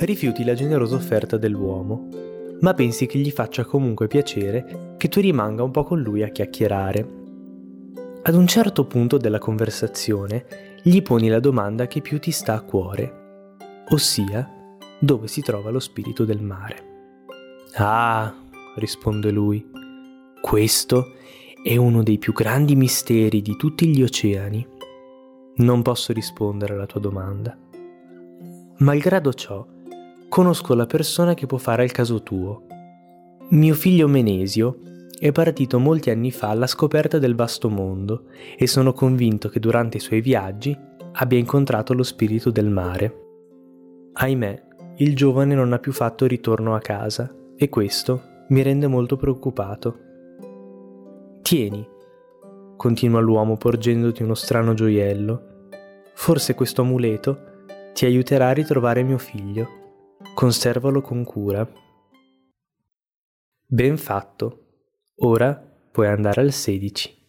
rifiuti la generosa offerta dell'uomo, ma pensi che gli faccia comunque piacere che tu rimanga un po' con lui a chiacchierare. Ad un certo punto della conversazione gli poni la domanda che più ti sta a cuore, ossia dove si trova lo spirito del mare. Ah, risponde lui, questo è uno dei più grandi misteri di tutti gli oceani. Non posso rispondere alla tua domanda. Malgrado ciò, conosco la persona che può fare al caso tuo. Mio figlio Menesio è partito molti anni fa alla scoperta del vasto mondo e sono convinto che durante i suoi viaggi abbia incontrato lo spirito del mare. Ahimè, il giovane non ha più fatto ritorno a casa e questo mi rende molto preoccupato. Tieni, continua l'uomo porgendoti uno strano gioiello. Forse questo amuleto ti aiuterà a ritrovare mio figlio. Conservalo con cura. Ben fatto. Ora puoi andare al 16.